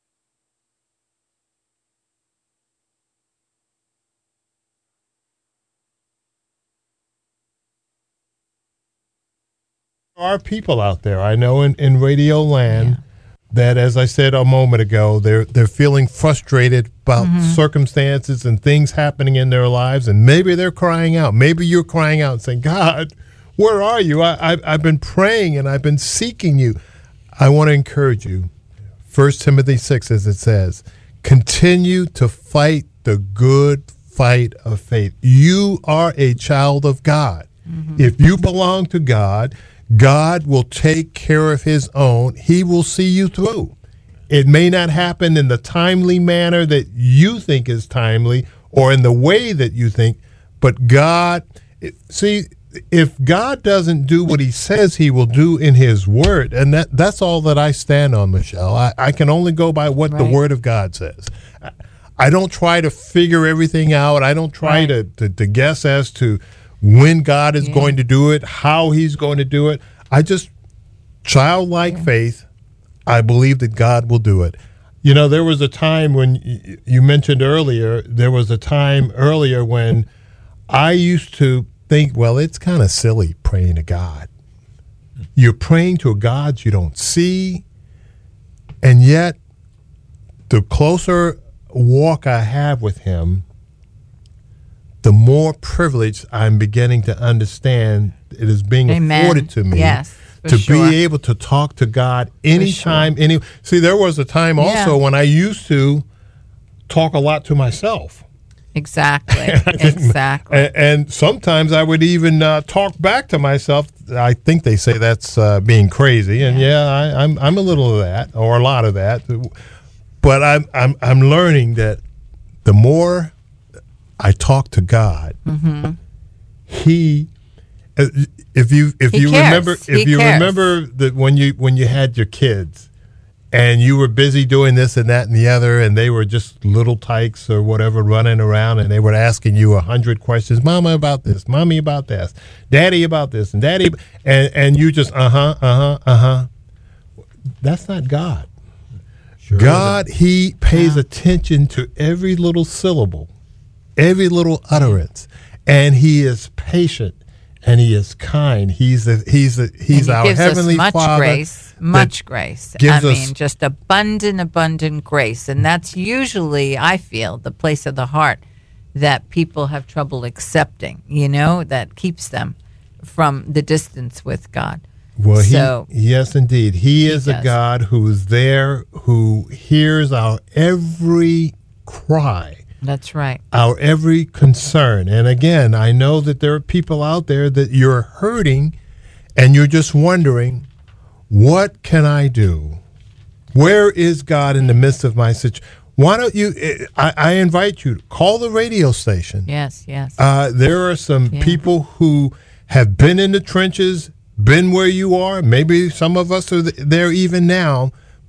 There are people out there, I know in, in radio land, Yeah. that, as I said a moment ago, they're they're feeling frustrated about Mm-hmm. circumstances and things happening in their lives, and maybe they're crying out. Maybe you're crying out and saying, God, where are you? I, I, I've been praying and I've been seeking you. I want to encourage you. First Timothy six, as it says, continue to fight the good fight of faith. You are a child of God. Mm-hmm. If you belong to God, God will take care of his own. He will see you through. It may not happen in the timely manner that you think is timely or in the way that you think, but God, see, if God doesn't do what he says he will do in his word, and that, that's all that I stand on, Michelle. I, I can only go by what the Right. word of God says. I don't try to figure everything out. I don't try Right. to, to, to guess as to when God is Yeah. going to do it, how he's going to do it. I just, childlike Yeah. faith, I believe that God will do it. You know, there was a time when y- you mentioned earlier, there was a time earlier when I used to think, well, it's kind of silly praying to God. You're praying to a God you don't see, and yet the closer walk I have with him, the more privilege I'm beginning to understand it is being Amen. afforded to me Yes, for to sure. be able to talk to God anytime. Any see, there was a time also Yeah. when I used to talk a lot to myself. Exactly. Exactly. And, and sometimes I would even uh, talk back to myself. I think they say that's uh, being crazy, and yeah, I, I'm I'm a little of that, or a lot of that. But I'm I'm I'm learning that the more I talk to God, Mm-hmm. He. uh, If you if He you cares. remember if He you cares. remember that when you when you had your kids, and you were busy doing this and that and the other, and they were just little tykes or whatever running around, and they were asking you a hundred questions, Mama about this, Mommy about this, Daddy about this, and Daddy, and and you just uh huh uh huh uh huh. That's not God. God, he pays Yeah. attention to every little syllable, every little utterance, and he is patient and he is kind. He's a, he's a, he's And he our gives heavenly us much Father. grace, much grace. I gives us- mean, just abundant, abundant grace, and that's usually, I feel, the place of the heart that people have trouble accepting. You know, that keeps them from the distance with God. Well, he, So- yes, indeed. He, is a does. God who is there, who hears our every cry, That's right. our every concern. And again, I know that there are people out there that you're hurting and you're just wondering, what can I do? Where is God in the midst of my situation? Why don't you, I, I invite you to call the radio station. Yes, yes. Uh, there are some Yeah. people who have been in the trenches, been where you are. Maybe some of us are th- there even now,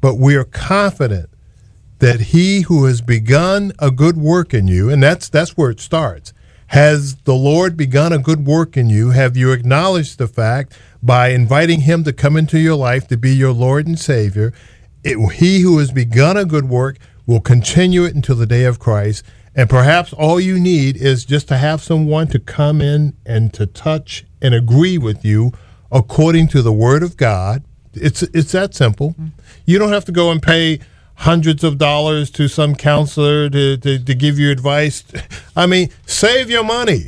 but we are confident that he who has begun a good work in you, and that's that's where it starts. Has the Lord begun a good work in you? Have you acknowledged the fact by inviting him to come into your life to be your Lord and Savior? It, he who has begun a good work will continue it until the day of Christ. And perhaps all you need is just to have someone to come in and to touch and agree with you according to the Word of God. It's it's that simple. Mm-hmm. You don't have to go and pay hundreds of dollars to some counselor to, to, to give you advice. I mean, save your money.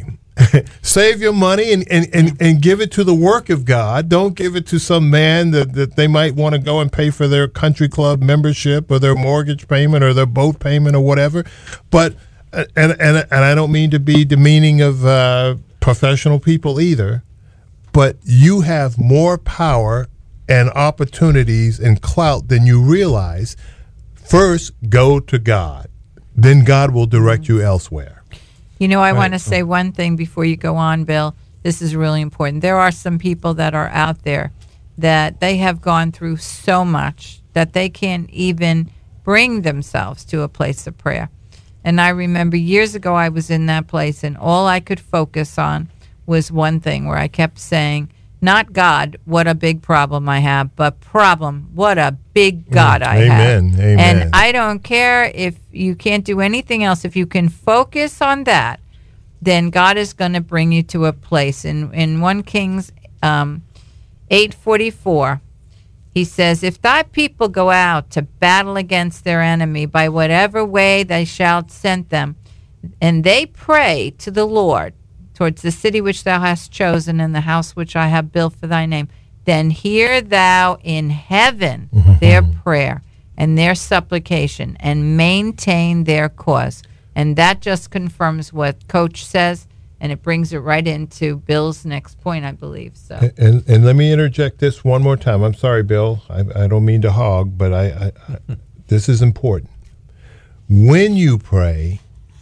Save your money and, and, and, and give it to the work of God. Don't give it to some man that, that they might want to go and pay for their country club membership or their mortgage payment or their boat payment or whatever. But and and, and I don't mean to be demeaning of uh, professional people either, but you have more power and opportunities and clout than you realize. First, go to God. Then God will direct you elsewhere. You know, I Right. want to say one thing before you go on, Bill. This is really important. There are some people that are out there that they have gone through so much that they can't even bring themselves to a place of prayer. And I remember years ago I was in that place, and all I could focus on was one thing, where I kept saying, not God, what a big problem I have, but problem, what a big God I amen, have. amen. And I don't care if you can't do anything else. If you can focus on that, then God is going to bring you to a place. In in First Kings um, eight forty-four, he says, if thy people go out to battle against their enemy by whatever way they shall send them, and they pray to the Lord towards the city which thou hast chosen and the house which I have built for thy name, then hear thou in heaven their prayer and their supplication, and maintain their cause. And that just confirms what Coach says, and it brings it right into Bill's next point, I believe. So, And, and and let me interject this one more time. I'm sorry, Bill. I, I don't mean to hog, but I, I, I this is important. When you pray,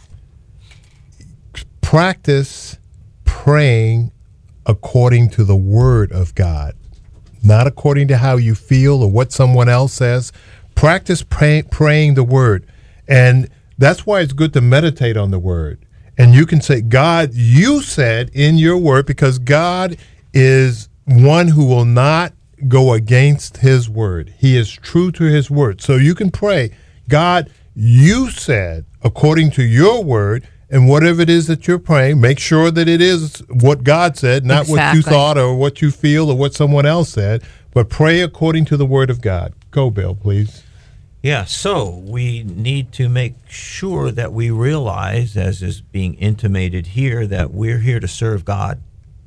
practice praying according to the Word of God, not according to how you feel or what someone else says. Practice pray, praying the Word. And that's why it's good to meditate on the Word. And you can say, God, you said in your Word, because God is one who will not go against his Word. He is true to his Word. So you can pray, God, you said according to your Word, and whatever it is that you're praying, make sure that it is what God said, not Exactly. what you thought or what you feel or what someone else said, but pray according to the Word of God. Go, Bill, please. Yeah, so we need to make sure that we realize, as is being intimated here, that we're here to serve God.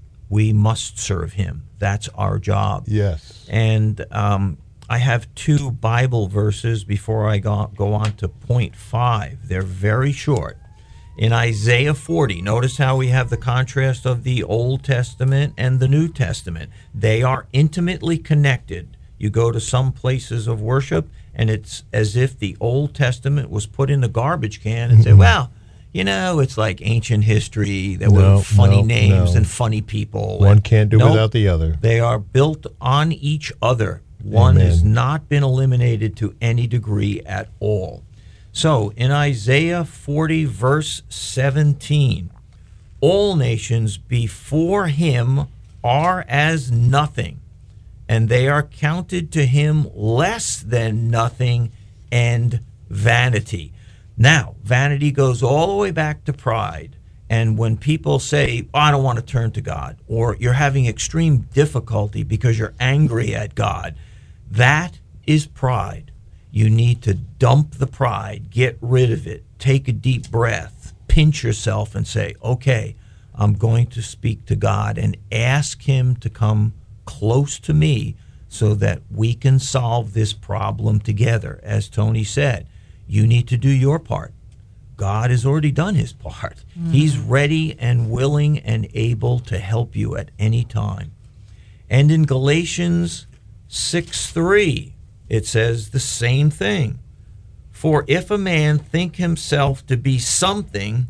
We must serve him. That's our job. Yes. And um, I have two Bible verses before I go, go on to point five. They're very short. In Isaiah forty, notice how we have the contrast of the Old Testament and the New Testament. They are intimately connected. You go to some places of worship, and it's as if the Old Testament was put in the garbage can and say, well, you know, it's like ancient history. There No, were funny no, names no. and funny people. One and can't do nope, without the other. They are built on each other. One Amen. has not been eliminated to any degree at all. So in Isaiah forty, verse seventeen, all nations before him are as nothing, and they are counted to him less than nothing and vanity. Now, vanity goes all the way back to pride. And when people say, oh, I don't want to turn to God, or you're having extreme difficulty because you're angry at God, that is pride. You need to dump the pride, get rid of it, take a deep breath, pinch yourself and say, okay, I'm going to speak to God and ask him to come close to me so that we can solve this problem together. As Tony said, you need to do your part. God has already done his part. Mm. He's ready and willing and able to help you at any time. And in Galatians six three, it says the same thing. For if a man think himself to be something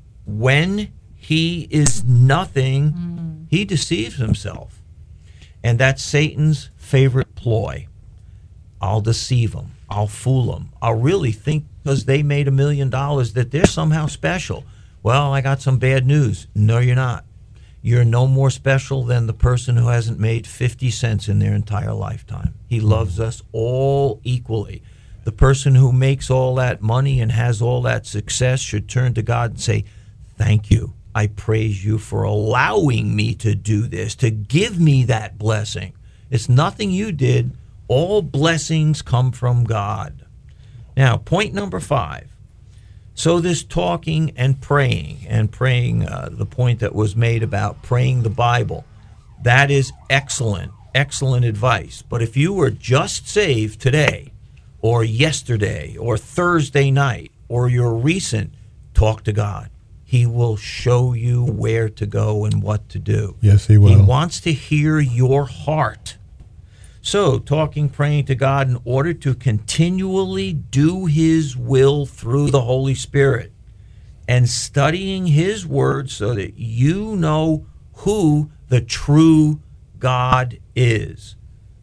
when he is nothing, mm. he deceives himself. And that's Satan's favorite ploy. I'll deceive them. I'll fool them. I'll really think because they made a million dollars that they're somehow special. Well, I got some bad news. No, you're not. You're no more special than the person who hasn't made fifty cents in their entire lifetime. He loves us all equally. The person who makes all that money and has all that success should turn to God and say, thank you. I praise you for allowing me to do this, to give me that blessing. It's nothing you did. All blessings come from God. Now, point number five. So this talking and praying, and praying, uh, the point that was made about praying the Bible, that is excellent, excellent advice. But if you were just saved today, or yesterday, or Thursday night, or you're recent, talk to God. He will show you where to go and what to do. Yes, he will. He wants to hear your heart. So, talking, praying to God in order to continually do His will through the Holy Spirit, and studying His Word so that you know who the true God is,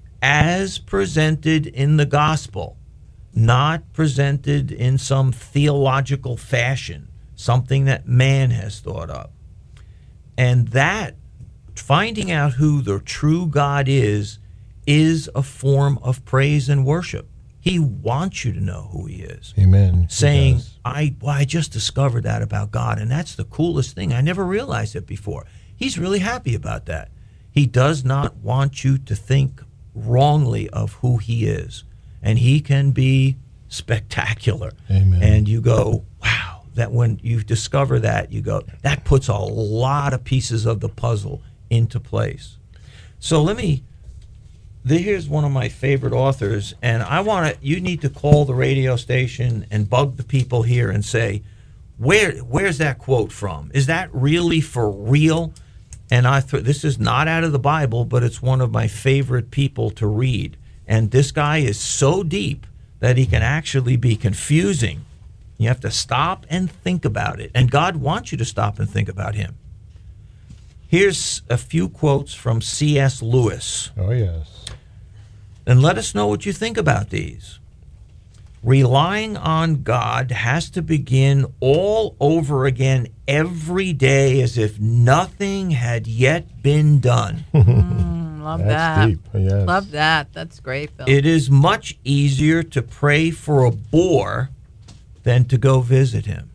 as presented in the gospel, not presented in some theological fashion, something that man has thought up. And that, finding out who the true God is, is a form of praise and worship. He wants you to know who He is. Amen. Saying, I, well, I just discovered that about God, and that's the coolest thing. I never realized it before. He's really happy about that. He does not want you to think wrongly of who He is. And He can be spectacular. Amen. And you go, wow, that when you discover that, you go, that puts a lot of pieces of the puzzle into place. So let me... Here's one of my favorite authors, and I want to. You need to call the radio station and bug the people here and say, "Where, where's that quote from? Is that really for real?" And I thought this is not out of the Bible, but it's one of my favorite people to read. And this guy is so deep that he can actually be confusing. You have to stop and think about it, and God wants you to stop and think about Him. Here's a few quotes from C S Lewis. Oh, yes. And let us know what you think about these. Relying on God has to begin all over again every day as if nothing had yet been done. Mm, love That's that. deep. Yes. Love that. That's great, Bill. It is much easier to pray for a bore than to go visit him.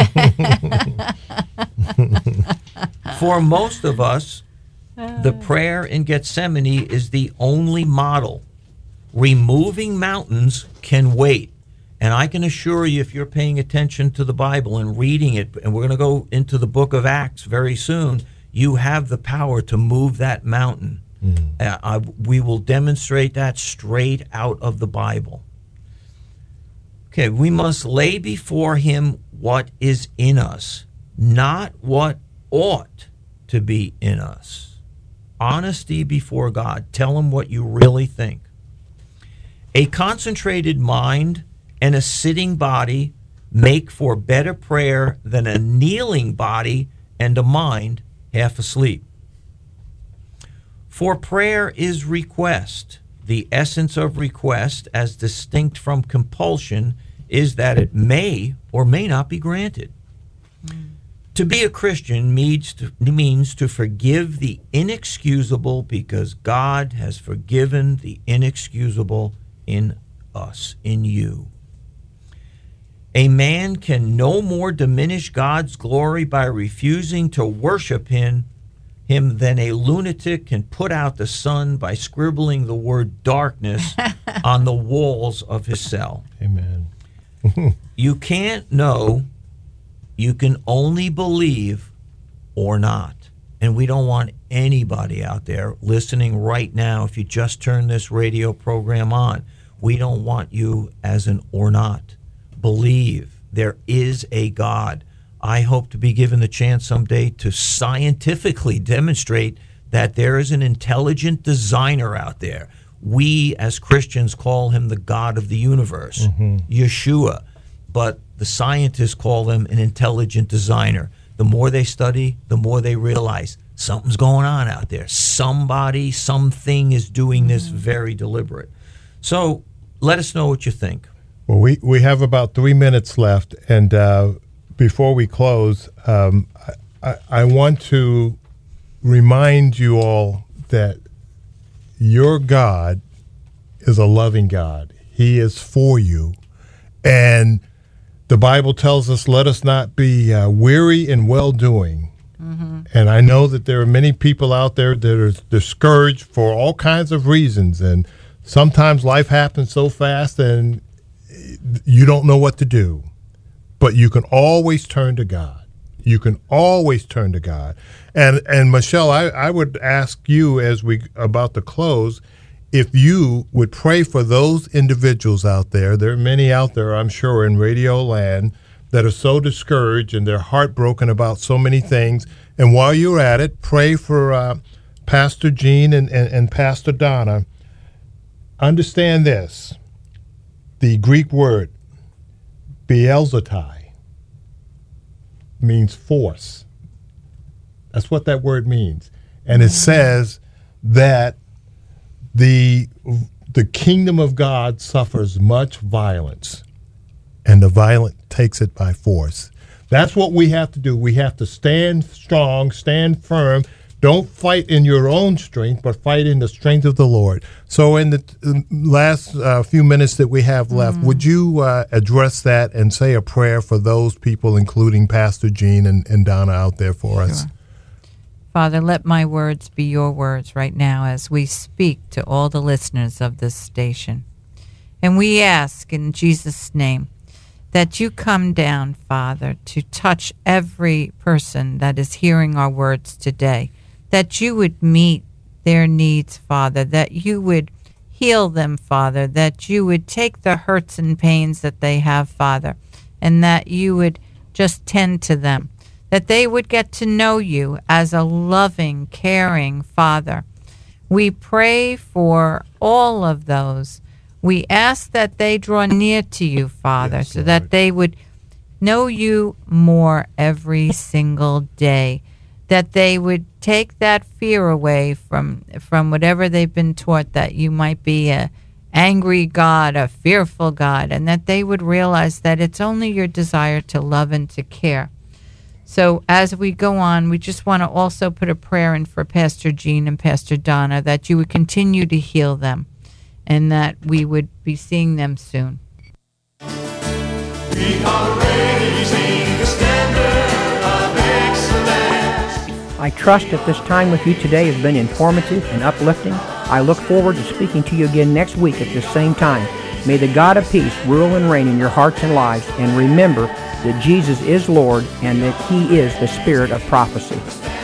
For most of us, the prayer in Gethsemane is the only model. Removing mountains can wait. And I can assure you, if you're paying attention to the Bible and reading it, and we're going to go into the book of Acts very soon, you have the power to move that mountain. Mm. Uh, I, we will demonstrate that straight out of the Bible. Okay, we must lay before Him what is in us, not what ought to be in us. Honesty before God. Tell Him what you really think. A concentrated mind and a sitting body make for better prayer than a kneeling body and a mind half asleep. For prayer is request. The essence of request, as distinct from compulsion, is that it may or may not be granted. Mm. To be a Christian means to, means to forgive the inexcusable because God has forgiven the inexcusable in us, in you. A man can no more diminish God's glory by refusing to worship him, him than a lunatic can put out the sun by scribbling the word darkness on the walls of his cell. Amen. You can't know, you can only believe or not. And we don't want anybody out there listening right now, if you just turn this radio program on, we don't want you as an or not. Believe there is a God. I hope to be given the chance someday to scientifically demonstrate that there is an intelligent designer out there. We as Christians call Him the God of the universe, mm-hmm. Yeshua, but the scientists call Him an intelligent designer. The more they study, the more they realize something's going on out there. Somebody, something is doing this very deliberate. So let us know what you think. Well, we, we have about three minutes left, and uh, before we close, um, I, I want to remind you all that your God is a loving God. He is for you. And the Bible tells us, let us not be uh, weary in well-doing. Mm-hmm. And I know that there are many people out there that are discouraged for all kinds of reasons. And sometimes life happens so fast and you don't know what to do. But you can always turn to God. You can always turn to God. And and Michelle, I, I would ask you as we about to close, if you would pray for those individuals out there. There are many out there, I'm sure, in radio land that are so discouraged and they're heartbroken about so many things. And while you're at it, pray for uh, Pastor Gene and, and, and Pastor Donna. Understand this. The Greek word, Beelzebub, means force. That's what that word means. And it says that the the kingdom of God suffers much violence, and the violent takes it by force. That's what we have to do. We have to stand strong, stand firm. Don't fight in your own strength, but fight in the strength of the Lord. So in the uh, last uh, few minutes that we have left, mm. would you uh, address that and say a prayer for those people, including Pastor Gene and, and Donna out there for Sure. us? Father, let my words be your words right now as we speak to all the listeners of this station. And we ask in Jesus' name that you come down, Father, to touch every person that is hearing our words today, that you would meet their needs, Father, that you would heal them, Father, that you would take the hurts and pains that they have, Father, and that you would just tend to them, that they would get to know you as a loving, caring Father. We pray for all of those. We ask that they draw near to you, Father, yes, so Lord. That they would know you more every single day, that they would take that fear away from from whatever they've been taught, that you might be a angry God, a fearful God, and that they would realize that it's only your desire to love and to care. So as we go on, we just want to also put a prayer in for Pastor Gene and Pastor Donna, that you would continue to heal them and that we would be seeing them soon. We are raising the standard of excellence. I trust that this time with you today has been informative and uplifting. I look forward to speaking to you again next week at this same time. May the God of peace rule and reign in your hearts and lives, and remember that Jesus is Lord and that He is the Spirit of prophecy.